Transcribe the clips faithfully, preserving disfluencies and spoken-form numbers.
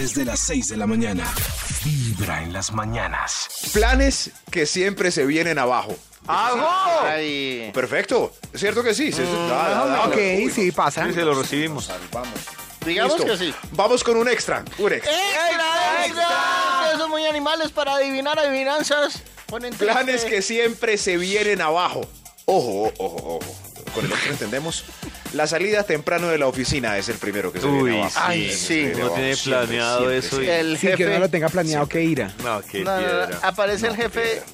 Desde las seis de la mañana. Vibra en las mañanas. Planes que siempre se vienen abajo. ¡Ajo! Ay. Perfecto. ¿Cierto que sí? Sí, sí, da, da, da. Ok, sí, pasa. Sí, se lo recibimos. Vamos. Digamos Listo. que sí. Vamos con un extra. Un extra. ¡Extra, extra! Ustedes son muy animales para adivinar adivinanzas. Ponen Planes triste. que siempre se vienen abajo. Ojo, ojo, ojo. Con el extra entendemos. La salida temprano de la oficina es el primero que se Uy, viene abajo. Ay, Se sí. viene Uno abajo. tiene Siempre, planeado siempre, eso siempre. y- El Sí, jefe. que no lo tenga planeado que ira. No, qué No, no, no, piedra. aparece el jefe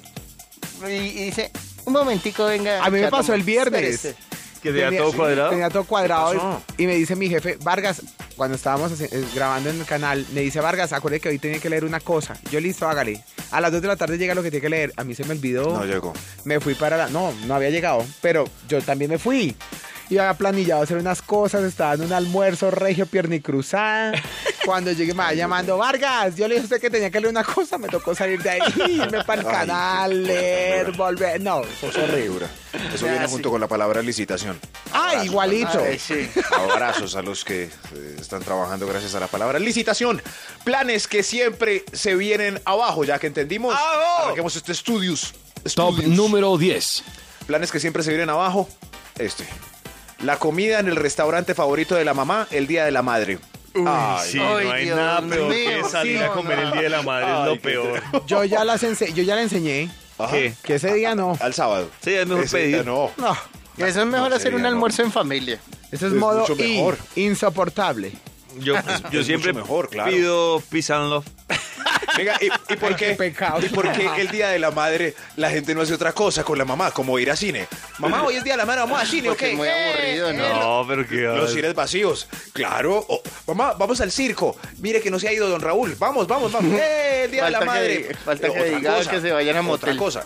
y, y dice, un momentico, venga. A mí me Chato, pasó el viernes. espérese. Que tenía todo cuadrado. Tenía todo cuadrado ¿Qué pasó? y, y me dice mi jefe, Vargas, cuando estábamos haci- eh, grabando en el canal, me dice, Vargas, acuérdate que hoy tiene que leer una cosa. Yo, listo, hágale. A las dos de la tarde llega lo que tiene que leer. A mí se me olvidó. No llegó. Me fui para la... No, no había llegado, pero yo también me fui. Y había planillado hacer unas cosas, estaba en un almuerzo regio piernicruzada. Cuando llegué me va llamando, Vargas, yo le dije a usted que tenía que leer una cosa, me tocó salir de ahí, irme para el Ay, canal, qué leer, locura. volver. No, eso es horrible. Eso Ya, viene sí. junto con la palabra licitación. Ah, igualito. Ay, sí. Abrazos a los que eh, están trabajando gracias a la palabra licitación. Planes que siempre se vienen abajo, ya que entendimos. ¡Abajo! Arranquemos este estudios. Top Estudios. número diez. Planes que siempre se vienen abajo. Este. La comida en el restaurante favorito de la mamá el día de la madre. Ay, Sí, Ay, no hay Dios nada peor mío, que salir sí, a comer no. el día de la madre, Ay, es lo qué peor. Yo ya las ense- yo ya le enseñé Ajá. ¿Qué? que ese día no. Al sábado. Sí, es mejor Ese pedir. día no. No, Eso es mejor No, hacer un sería, no. almuerzo en familia. eso es, Es modo mucho I, mejor. insoportable. Yo, yo Es siempre mucho mejor, claro. pido pizza and love. Venga, ¿y, y por Ay, qué? qué pecado. ¿Y por qué el día de la madre la gente no hace otra cosa con la mamá, como ir a cine? Mamá, hoy es día de la madre, vamos a cine, ¿ok? Porque es muy aburrido, ¿no? No, pero que... Los cines vacíos, claro. Oh, mamá, vamos al circo. Mire que no se ha ido don Raúl. Vamos, vamos, vamos. ¡Eh, el día de la Falta que madre! diga- falta Eh, que otra diga cosa, que se vayan a Otra motel. cosa.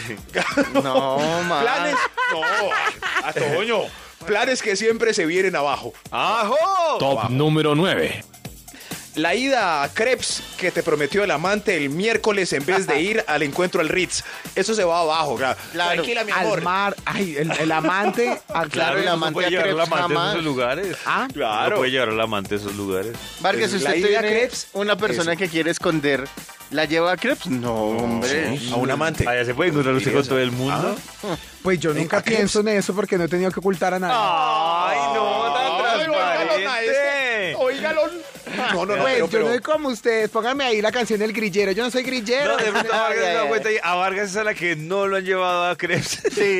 No, ma. Planes. No, a Toño. Planes que siempre se vienen abajo. ¡Ajo! Top número nueve. La ida a Crepes que te prometió el amante el miércoles en vez de ir al encuentro al Ritz. Eso se va abajo. Claro. Claro. Tranquila, mi amor. Al mar, ay, el, el amante, al Claro, el no amante puede a llevar al crepes amante a jamás. esos lugares. Ah, Claro. No puede llevar al amante a esos lugares. Vargas, si La usted ida a tiene crepes, una persona eso. que quiere esconder, ¿la lleva a crepes? No, hombre. A un amante. Allá se puede encontrar usted con todo el mundo. pues yo nunca ¿a qué? pienso en eso porque no he tenido que ocultar a nadie. ¡Ay, no! ¡Tan Ay, óigalo, transparente! este. Óigalo. No, no, no, Pues pero, yo pero- no soy como ustedes, pónganme ahí la canción del grillero, yo no soy grillero. No, de pronto a Vargas se da cuenta y a Vargas es a la que no lo han llevado a Crepes. Sí.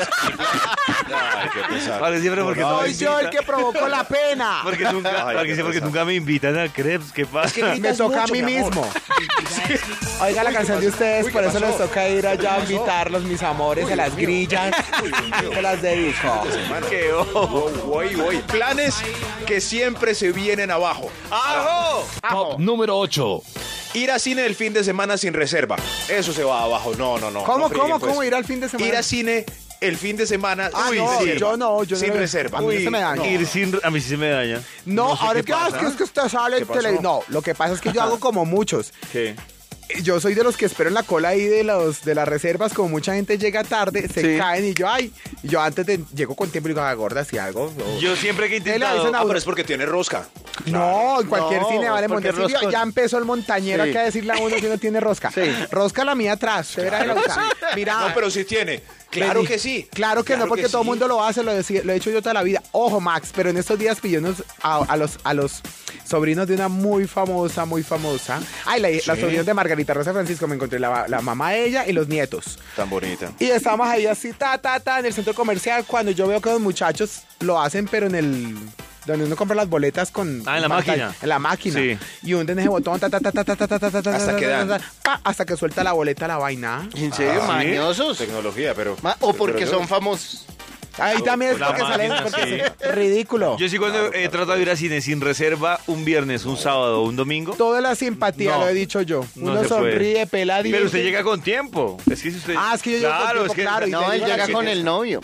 Ay, qué pesar. Vargas siempre porque no, me Soy yo el invita. que provocó la pena. Porque nunca, Ay, Vargas qué dice, porque pesar. nunca me invitan a Crepes. ¿Qué pasa? Me toca a mí mismo. Oiga la canción de ustedes, Uy, ¿qué por eso pasó? les toca ir allá a invitarlos, mis amores, a las grillas. Se las dedico. ¡Qué ojo! Voy, voy. Planes que siempre se vienen abajo. ¡Ajo! Top número ocho. Ir a cine el fin de semana sin reserva. Eso se va abajo. No, no, no. ¿Cómo, no frieguen, cómo, pues. cómo ir al fin de semana? Ir a cine el fin de semana Ah, sin no, reserva. yo no, yo no Sin lo- reserva. a mí se me daña. Ir sin... A mí sí se me daña. No, sé ahora qué que, ah, es pasa. que es que usted sale en ¿Qué pasó? tele. No, lo que pasa es que yo hago como muchos. ¿Qué? Yo soy de los que espero en la cola ahí de los de las reservas, como mucha gente llega tarde, se Sí. caen y yo, ay, y yo antes de, llego con tiempo y digo, ah, gorda, si algo. o- Yo siempre que he Él le intentado... avisa Ah, a- pero es porque tiene rosca. No, en cualquier No, cine vale porque montar. Sí, roscón. ya empezó el montañero Sí. aquí a decirle a uno que no tiene rosca. Sí. Rosca la mía atrás, se verá en la boca. Mira, No, pero sí tiene. Claro vení. que sí. Claro que no, porque todo el sí. mundo lo hace, lo, decí- lo he hecho yo toda la vida. Ojo, Max, pero en estos días pillé unos a, a los, a los sobrinos de una muy famosa, muy famosa. Ay, la, las sobrinas de Margarita Rosa Francisco, me encontré la, la mamá de ella y los nietos. Tan bonita. Y estábamos ahí así, ta, ta, ta, en el centro comercial, cuando yo veo que los muchachos lo hacen, pero en el... donde uno compra las boletas con... Ah, en la pantalla, máquina. En la máquina. Sí. Y hunden ese botón, ta, ta, ta, ta, ta, ta, ta, ta, ta, Hasta ta, que ta, dan. ta, ta, pa, hasta que suelta la boleta la vaina. ¿En serio? Ah, ¿sí? Mañosos. Tecnología, pero... Ma- o porque pero yo- son famosos. Ahí también es La porque salen, máquina, porque sí. es ridículo. Yo sí cuando he tratado de ir a cine sin reserva un viernes, un sábado o un domingo. Toda la simpatía, No. lo he dicho yo. No Uno se puede. sonríe, peladito. Pero usted llega con tiempo. Es que si usted... Ah, es que yo llego con Claro, tiempo, es que... claro, y No, te él digo la llega con que- el novio.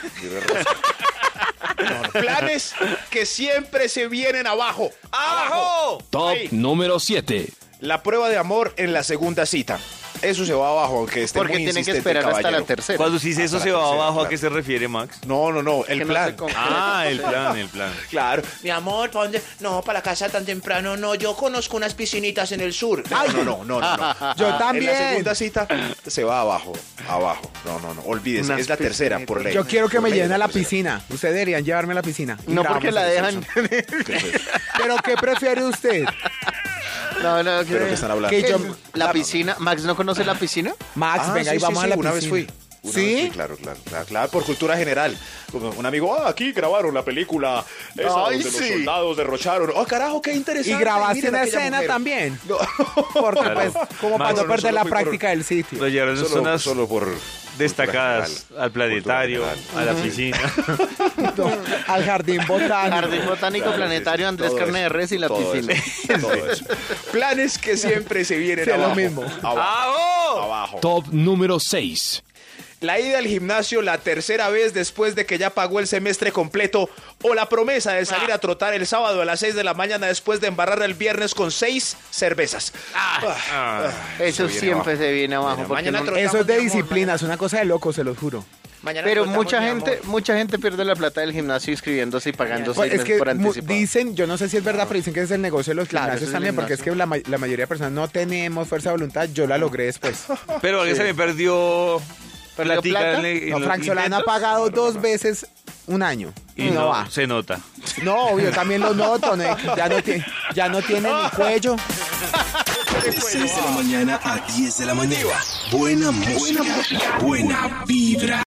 Planes que siempre se vienen abajo. ¡Abajo! Top Ay. número siete. La prueba de amor en la segunda cita. eso se va abajo, aunque esté Porque muy tienen que insistente, esperar hasta la caballero. tercera. Cuando se dice eso Hasta se la va tercera, abajo, ¿a claro. qué se refiere, Max? No, no, no, el Que no plan. se con- Ah, el plan, el plan. Claro. Mi amor, ¿pa' dónde? No, para la casa tan temprano, no. Yo conozco unas piscinitas en el sur. No, no, no, no, no, no. Yo En también. la segunda cita se va abajo, abajo. No, no, no, olvídese, Unas es la tercera por ley. Yo quiero que Por me ley lleven es a la tercera. piscina. Ustedes deberían llevarme a la piscina. Y No porque grabamos la el dejan. sexo. ¿Qué es eso? ¿Pero qué prefiere usted? No, no, que, ¿Pero qué están hablando? Que yo- La piscina. ¿Max no conoce la piscina? Max, Ah, venga, sí, y vamos sí, a la sí, una piscina. vez fui. Una ¿Sí? vez fui, claro, claro, claro, claro, por cultura general. Como un amigo, ah, aquí grabaron la película esa Ay, donde sí. los soldados derrocharon. Oh, carajo, qué interesante. Y grabaste Miren una aquella escena mujer. también. No. Porque, Claro. pues, como para Max, no no, perder solo la fui por- práctica del sitio. Lo llevaron en Solo, zonas solo por destacadas, cultura al planetario, cultura a la piscina. No, al jardín botánico. Jardín Botánico Claro, Planetario, sí, Andrés todo Carne de eso, Res y la todo piscina. eso, todo eso. Planes que siempre se vienen Sí, es lo abajo. mismo. Abajo. ¡Bravo! Abajo. Top número seis. La ida al gimnasio la tercera vez después de que ya pagó el semestre completo o la promesa de salir a trotar el sábado a las seis de la mañana después de embarrar el viernes con seis cervezas. Ah. Eso viene siempre abajo. se viene abajo. Viene porque mañana no- tro- Eso es de mi amor, disciplina, es una cosa de loco, se los juro. Mañana Pero trotamos, mucha mi gente, amor. mucha gente pierde la plata del gimnasio inscribiéndose y pagando Pues seis es meses que por mu- anticipado. dicen, yo no sé si es verdad, pero dicen que es el negocio de los Claro, gimnasios ese es el también, porque es que la, ma- la mayoría de personas no tenemos fuerza de voluntad. Yo la logré después. Pero alguien se me perdió ¿Perdió platica plata? en el- en No, los Frank Solana ha intentos pagado dos veces un año. y no, no, va. se nota. No, obvio, también lo noto. ¿no? Ya, no tiene, ya no tiene ni cuello. De seis de la mañana a diez de la mañana. Buena música. Buena vibra.